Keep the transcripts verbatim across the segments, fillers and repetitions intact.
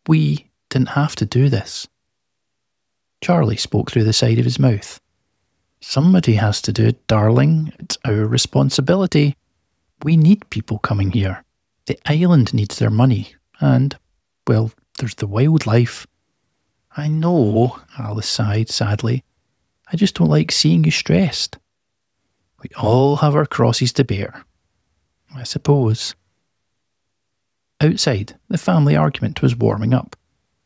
We didn't have to do this. Charlie spoke through the side of his mouth. Somebody has to do it, darling. It's our responsibility. We need people coming here. The island needs their money. And, well, there's the wildlife. I know, Alice sighed sadly. I just don't like seeing you stressed. We all have our crosses to bear. I suppose. Outside, the family argument was warming up.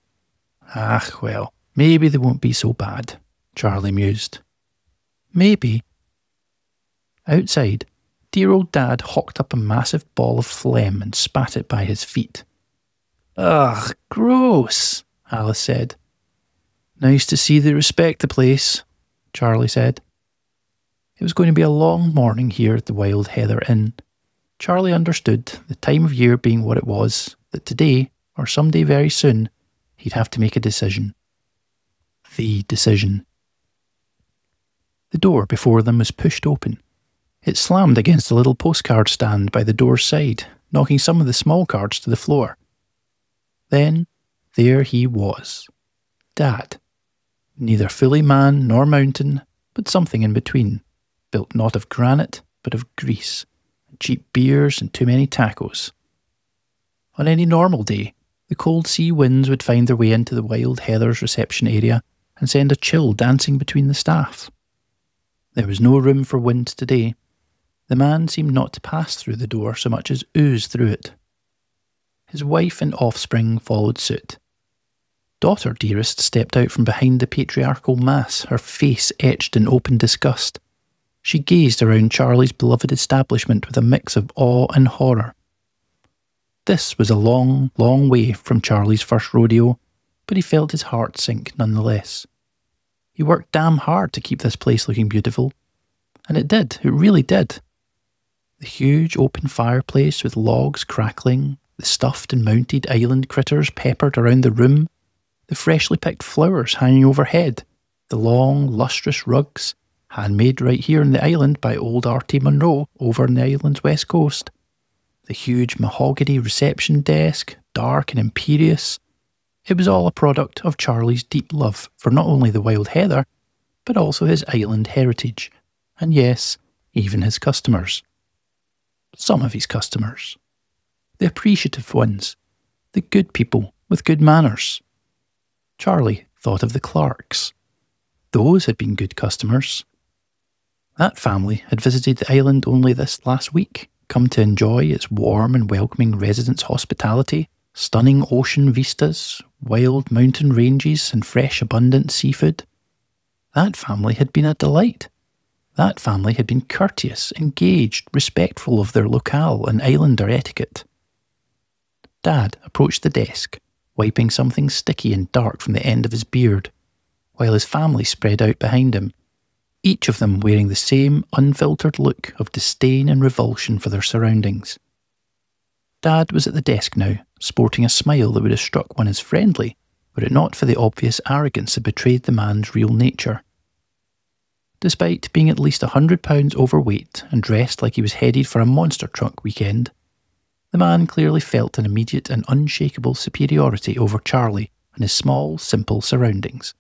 Ah, well, maybe they won't be so bad, Charlie mused. Maybe. Outside, dear old Dad hawked up a massive ball of phlegm and spat it by his feet. Ugh, gross, Alice said. Nice to see they respect the place, Charlie said. It was going to be a long morning here at the Wild Heather Inn. Charlie understood, the time of year being what it was, that today, or someday very soon, he'd have to make a decision. The decision. The door before them was pushed open. It slammed against a little postcard stand by the door's side, knocking some of the small cards to the floor. Then, there he was. Dad. Neither fully man nor mountain, but something in between, built not of granite, but of grease, and cheap beers and too many tacos. On any normal day, the cold sea winds would find their way into the Wild Heather's reception area and send a chill dancing between the staff. There was no room for wind today. The man seemed not to pass through the door so much as ooze through it. His wife and offspring followed suit. Daughter Dearest stepped out from behind the patriarchal mass, her face etched in open disgust. She gazed around Charlie's beloved establishment with a mix of awe and horror. This was a long, long way from Charlie's first rodeo, but he felt his heart sink nonetheless. He worked damn hard to keep this place looking beautiful, and it did, it really did. The huge open fireplace with logs crackling, the stuffed and mounted island critters peppered around the room, the freshly picked flowers hanging overhead, the long, lustrous rugs, handmade right here on the island by old Artie Monroe over on the island's west coast, the huge mahogany reception desk, dark and imperious. It was all a product of Charlie's deep love for not only the Wild Heather, but also his island heritage, and yes, even his customers. Some of his customers. The appreciative ones, the good people with good manners. Charlie thought of the Clarks. Those had been good customers. That family had visited the island only this last week, come to enjoy its warm and welcoming residents' hospitality, stunning ocean vistas, wild mountain ranges and fresh abundant seafood. That family had been a delight. That family had been courteous, engaged, respectful of their locale and islander etiquette. Dad approached the desk, wiping something sticky and dark from the end of his beard, while his family spread out behind him, each of them wearing the same unfiltered look of disdain and revulsion for their surroundings. Dad was at the desk now, sporting a smile that would have struck one as friendly, were it not for the obvious arrogance that betrayed the man's real nature. Despite being at least a hundred pounds overweight and dressed like he was headed for a monster truck weekend, the man clearly felt an immediate and unshakable superiority over Charlie and his small, simple surroundings.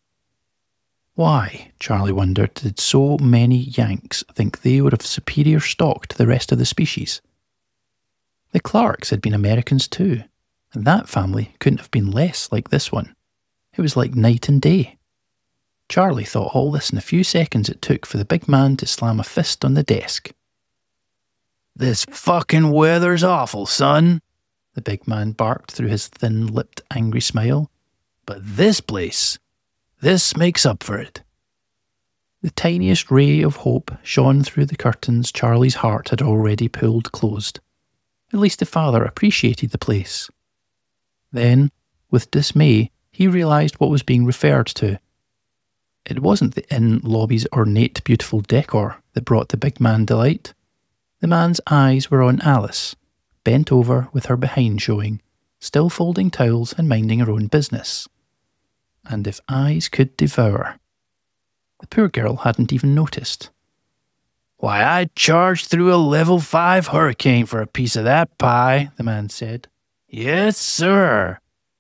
Why, Charlie wondered, did so many Yanks think they were of superior stock to the rest of the species? The Clarks had been Americans too, and that family couldn't have been less like this one. It was like night and day. Charlie thought all this in the few seconds it took for the big man to slam a fist on the desk. "This fucking weather's awful, son," the big man barked through his thin-lipped, angry smile. "But this place, this makes up for it." The tiniest ray of hope shone through the curtains Charlie's heart had already pulled closed. At least the father appreciated the place. Then, with dismay, he realised what was being referred to. It wasn't the inn lobby's ornate, beautiful decor that brought the big man delight. The man's eyes were on Alice, bent over with her behind showing, still folding towels and minding her own business. And if eyes could devour. The poor girl hadn't even noticed. "Why, I'd charge through a level five hurricane for a piece of that pie," the man said. "Yes, sir.